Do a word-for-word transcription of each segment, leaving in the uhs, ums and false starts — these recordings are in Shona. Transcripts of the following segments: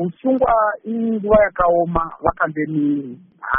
usungwa inguva yakaoma vakambemiri.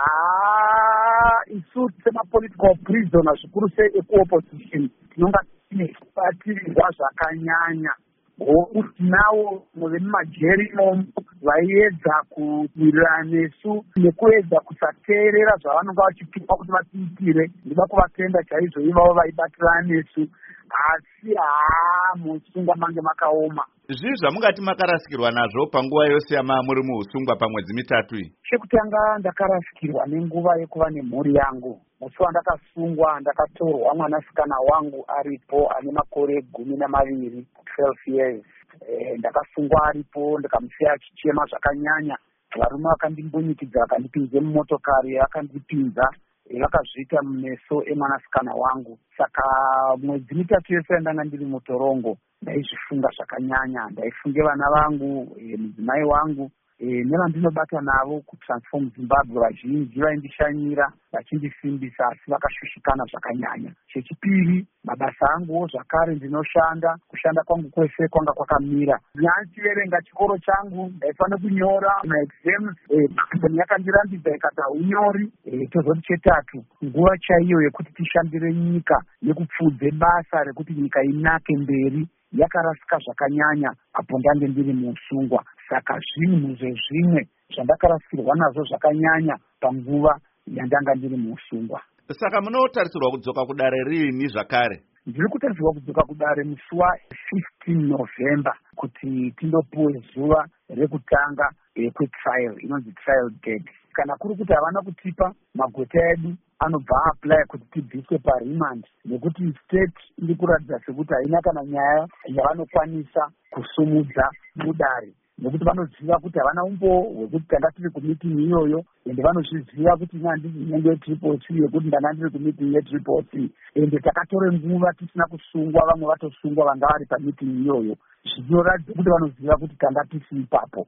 Ah, isu semapolitical prisoners zvikuru sei ekuopposition tinonga tine kubatirirwa zvakanyanya. Ngokuti navo muve mumajeri imomo vaiedza kuwirirana nesu nekuedza kusateerera zvavanonga vachipikwa kuti vatiitire. Ndida kuvatenda chaizvo ivavo vaibatirana nesu, asi haa musungwa mange makaoma. Zvii zvamungati makarasikirwa nazvo panguva yose yama muri muusungwa pamwedzi mitatu iyi? Chekutanga ndakarasikirwa nenguva yekuva nemhuri yangu. Musi wandakasungwa ndakatorwa mwanasikana wangu aripo ane makore gumi namaviri, twelve years. E, ndakasungwa aripo ndikamusiya achichema zvakanyanya. Varume vakandimbunyikidzira vakandipinze mumotokari vakandipinza vakazviita mumeso emwanasikana wangu. Saka mwedzi mitatu yose yandanga ndiri mutorongo ndaizvifunga zvakanyanya. Ndaifunge vana vangu, e, mudzimai wangu, e, nevandinobata navo kutransform Zimbabwe. Vazhinji vaindishanyira vachindisimbisa asi vakashushikana zvakanyanya. Chechipiri, mabasa anguwo zvakare ndinoshanda, kushanda kwangu kwese kwanga kwakamira. Nyanchiverenga chikoro changu ndaifanira kunyora maexams, kambani yakandirambidza ikati haunyori. E, tozoti chetatu, nguva chaiyo yekuti tishandire nyika nekupfudze basa rekuti nyika inake mberi yakarasika zvakanyanya apo ndange ndiri muusungwa. Saka zvinhu zvezvimwe zvandakarasikirwa nazvo zvakanyanya panguva yandanga ndiri muusungwa. Saka munotarisirwa kudzoka kudare riini zvakare? Ndiri kutarisirwa kudzoka kudare musi wa-fifteen November kuti tindopuwe zuva rekutanga kwetrial, inonzi trial date. Kana kuri kuti havana kutipa, magweta edu anobva apply kuti tibviswe paremand, nekuti state iri kuratidza sekuti haina kana nyaya yavanokwanisa kusumudza mudare. Nekuti vanoziva kuti havana umbo hwekuti tanga tiri kumiting iyoyo, ende vanozviziva kuti nandisi nyengo yetriple C yekuti ndanga ndiri kumiting yetriple C, ende takatore nguva tisina kusungwa, vamwe vatosungwa vanga vari pamiting iyoyo. Zvinoratidza kuti vanoziva kuti tanga tisi ipapo.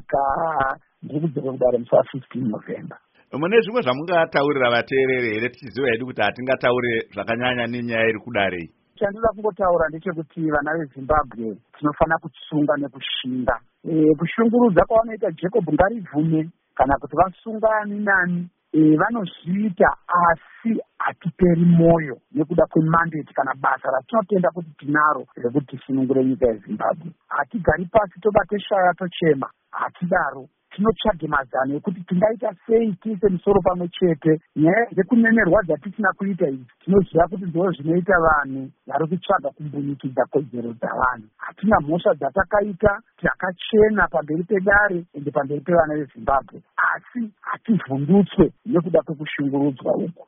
Saka ndiri kudzoka kudare musi wa-fifteen November. Mune zvimwe zvamungataurira vateereri here, tichiziva hedu kuti hatingataure zvakanyanya nenyaya iri kudare? Chandinoda kungotaura ndechekuti vana veZimbabwe tinofanira kusunga nekushinga. E, kushungurudza kwavanoita Jacob Ngarivhume kana kuti vasunga ani nani, e, vanozviita asi hatiperi moyo nekuda kwemandate kana basa ratinotenda kuti tinaro rekuti tisunungure nyika yeZimbabwe. Hatigari pasi tobate shaya tochema, hatidaro. Tinotsvage mazano ekuti tingaita sei tiise musoro pamwe chete. Nyaya dzekunenerwa dzatisina kuita idzi tinoziva kuti ndizvo zvinoita vanhu vari kutsvaga kumbunikidza kodzero dzavanhu. Hatina mhosva dzatakaita, takachena pamberi pedare ende pamberi pevana veZimbabwe, asi hativhundutswe nekuda kwekushungurudzwa uku.